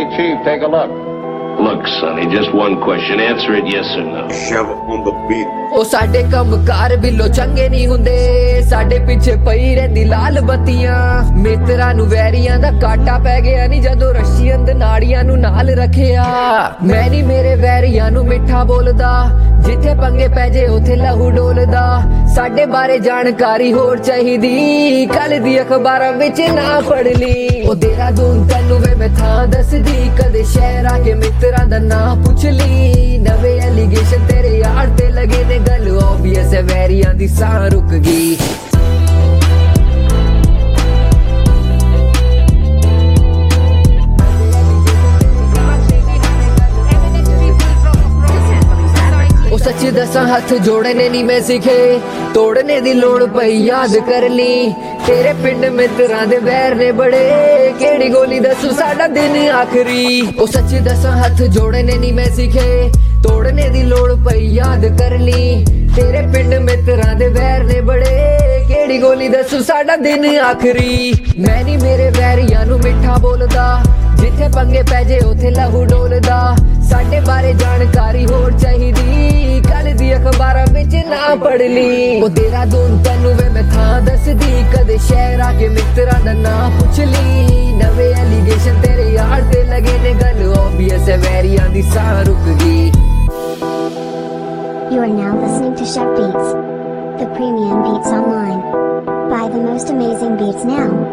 Hey, Chief, take a look. Look, Sonny, just one question. Answer it yes or no. Shove on the beat. ਉਹ ਸਾਡੇ ਕੰਮਕਾਰ ਬਿੱਲੋ ਚੰਗੇ ਨਹੀਂ ਹੁੰਦੇ, ਸਾਡੇ ਪਿੱਛੇ ਪਈ ਰਹਿੰਦੀ ਲਾਲ ਬੱਤੀਆਂ। ਮਿੱਤਰਾਂ ਨੂੰ ਵੈਰੀਆਂ ਦਾ ਕਾਟਾ ਪੈ ਗਿਆ ਨੀ ਜਦੋਂ ਰਸ਼ੀਅਨ ਦੇ ਨਾੜੀਆਂ ਨੂੰ ਨਾਲ ਰੱਖਿਆ। ਮੈਂ ਨਹੀਂ ਮੇਰੇ ਵੈਰੀਆਂ ਨੂੰ ਮਿੱਠਾ ਬੋਲਦਾ, ਜਿੱਥੇ ਪੰਗੇ ਪੈ ਜੇ ਉਥੇ ਲਹੂ ਡੋਲਦਾ। ਸਾਡੇ ਬਾਰੇ ਜਾਣਕਾਰੀ ਹੋਰ ਚਾਹੀਦੀ, ਕੱਲ ਦੀ ਅਖਬਾਰਾਂ ਵਿੱਚ ਨਾ ਪੜ ਲਈ। ਉਹ ਦੇਹਰਾਦੂਨ ਤੈਨੂੰ ਵੇ ਮੈਂ ਥਾਂ ਦੱਸਦੀ, ਕਦੇ ਸ਼ਹਿਰ ਆ ਕੇ ਮਿੱਤਰਾਂ ਦਾ ਨਾਂ ਪੁੱਛ ਲਈ। ਨਵੇਂ ਐਲੀਗੇਸ਼ਨ ਤੇਰੇ ਯਾਰ ਤੇ ਲਗੇ ਨੇ, ਗੱਲ obvious ਹੈ ਵੈਰੀਆਂ ਦੀ ਸਾਹ ਰੁਕ ਗਈ। ਉਹ ਸੱਚ ਦੱਸਾਂ ਹੱਥ ਜੋੜਨੇ ਨਹੀਂ ਮੈਂ ਸਿੱਖੇ, ਤੋੜਨੇ ਦੀ ਲੋੜ ਪਈ ਯਾਦ ਕਰ ਲਈ। ਤੇਰੇ ਪਿੰਡ ਮਿੱਤਰਾਂ ਦੇ ਵੈਰ ਨੇ ਬੜੇ, ਕਿਹੜੀ ਗੋਲੀ ਦੱਸੂ ਸਾਡਾ ਦਿਨ ਆਖਰੀ। ਉਹ ਸੱਚ ਦੱਸਾਂ ਹੱਥ ਜੋੜਨੇ ਨਹੀਂ ਮੈਂ ਸਿੱਖੇ, ਤੋੜਨੇ ਦੀ ਲੋੜ ਪਈ ਯਾਦ ਕਰ ਲਈ। ਤੇਰੇ ਪਿੰਡ ਮਿੱਤਰਾਂ ਦੇ ਵੈਰ ਨੇ ਬੜੇ, ਕਿਹੜੀ ਗੋਲੀ ਦੱਸੂ ਸਾਡਾ ਦਿਨ ਆਖਰੀ। ਮੈਂ ਨਹੀਂ ਮੇਰੇ ਵੈਰੀਆਂ ਨੂੰ ਮਿੱਠਾ ਬੋਲਦਾ, ਜਿੱਥੇ ਪੰਗੇ ਪੈ ਜੇ ਉਥੇ ਲਹੂ ਡੋਲਦਾ। ਸਾਡੇ ਬਾਰੇ ਜਾਣਕਾਰੀ ਹੋਰ ਚਾਹੀਦੀ, ਕੱਲ ਦੀ ਅਖਬਾਰਾਂ ਵਿੱਚ ਨਾ ਪੜ ਲਈ। ਉਹ ਦੇਹਰਾਦੂਨ ਤੈਨੂੰ ਵੇ ਮੈਂ ਥਾਂ ਦੱਸਦੀ, ਕਦੇ ਸ਼ਹਿਰ ਆ ਕੇ ਮਿੱਤਰਾਂ ਦਾ ਨਾਂ ਪੁੱਛ ਲਈ। ਨਵੇਂ ਐਲੀਗੇਸ਼ਨ ਤੇਰੇ ਯਾਰ ਤੇ ਲਗੇ ਨੇ, ਗੱਲ obvious ਹੈ ਵੈਰੀਆਂ ਦੀ ਸਾਹ ਰੁਕ ਗਈ। You are now listening to Chef Beats, the premium beats online. Buy the most amazing beats now.